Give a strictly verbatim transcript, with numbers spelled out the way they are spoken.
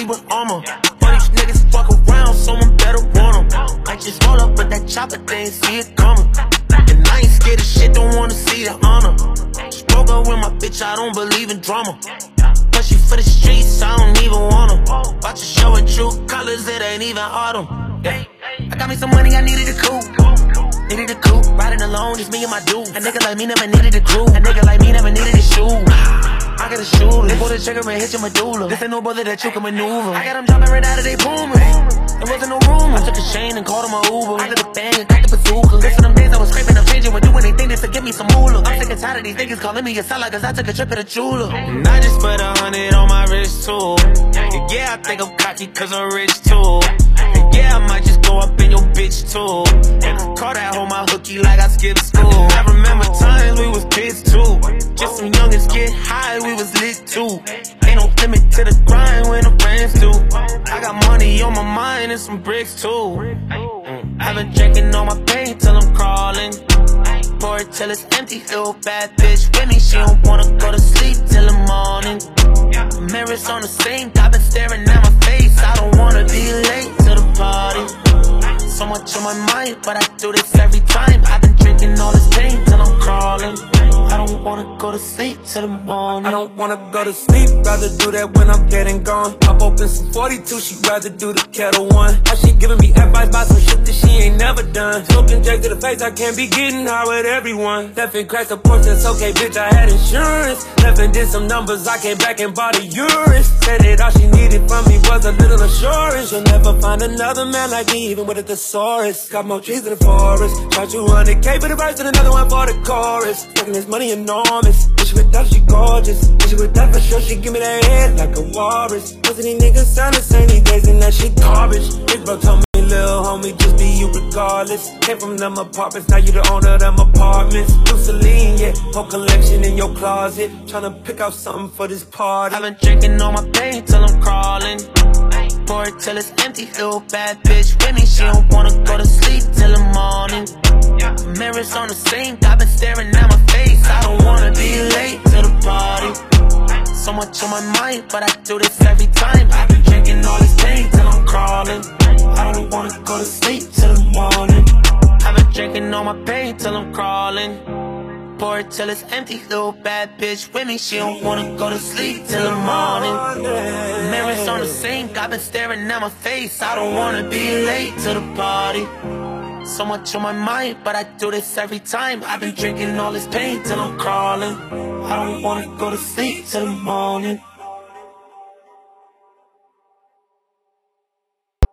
me with armor. But these niggas fuck around, someone better want them. I just roll up with that chopper, they ain't see it coming. And I ain't scared of shit, don't wanna see the honor. Just broke up with my bitch, I don't believe in drama. But she for the streets, I don't even want them. Watch her show her true colors, it ain't even autumn. Yeah. I got me some money, I needed a coupe. Needed a coupe, riding alone, just me and my dude. A nigga like me never needed a crew. A nigga like me never needed a shoe. I got a shoe, they pull the trigger and hit your medulla. This ain't no brother that you can maneuver. I got them jumping right out of they boomers. There wasn't no room, I took a chain and called him a Uber. I did a bang and got the bazooka. Listen, them days I was scraping, I'm changing, when doing anything just to give me some moolah. I'm sick and tired of these niggas calling me a seller, cause I took a trip to the jeweler. And I just put a hundred on my wrist too. And yeah, I think I'm cocky cause I'm rich too. And yeah, I might just go up in your bitch too. And call that hoe my hookie like I skipped school. I remember times we was kids too. Just some youngins get high, we was lit too. Ain't no limit to the grind when the friends do. I got money on my mind and some bricks too. mm. I've been drinking on my pain till I'm crawling. Pour it till it's empty, little bad bitch with me. She don't wanna go to sleep till the morning. Mirrors on the sink, I've been staring at my face. I don't wanna be late to the party. So much on my mind, but I do this every time. I've been drinking all this pain till I'm crawling. I don't wanna go to sleep till the morning. I don't wanna go to sleep, rather do that when I'm dead and gone. Pop open some forty-two, she'd rather do the kettle one. How she giving me advice about some shit that she ain't never done. Smoking J to the face, I can't be getting high with everyone. Left and cracked the porch, that's okay, bitch, I had insurance. Left and did some numbers, I came back and bought a urine. Said that all she needed from me was a little assurance. She'll never find another man like me, even with a thesaurus. Got more trees in the forest. Shot two hundred K for the verse and another one for the chorus. Making this money enormous. Wish she with that, she gorgeous. Wish she with that for sure, she give me that head like a walrus. Most of these niggas sound the same these days and that shit garbage. Big bro told me, little homie, just be you regardless. Came from them apartments, now you the owner of them apartments. New Celine, yeah, whole collection in your closet. Tryna pick out something for this party. I've been drinking on my pain till I'm crawling. Pour it till it's empty, little bad bitch with me. She don't wanna go to sleep till the morning. Mirrors on the sink, I've been staring at my face. I don't wanna be late to the party. So much on my mind, but I do this every time. I've been drinking all this pain till I'm crawling. I don't wanna go to sleep till the morning. I've been drinking all my pain till I'm crawling. Pour it till it's empty, little bad bitch with me. She don't wanna go to sleep till the morning. Mirrors on the sink, I've been staring at my face. I don't wanna be late to the party. So much on my mind, but I do this every time. I've been drinking all this pain till I'm crawling. I don't wanna go to sleep till the morning.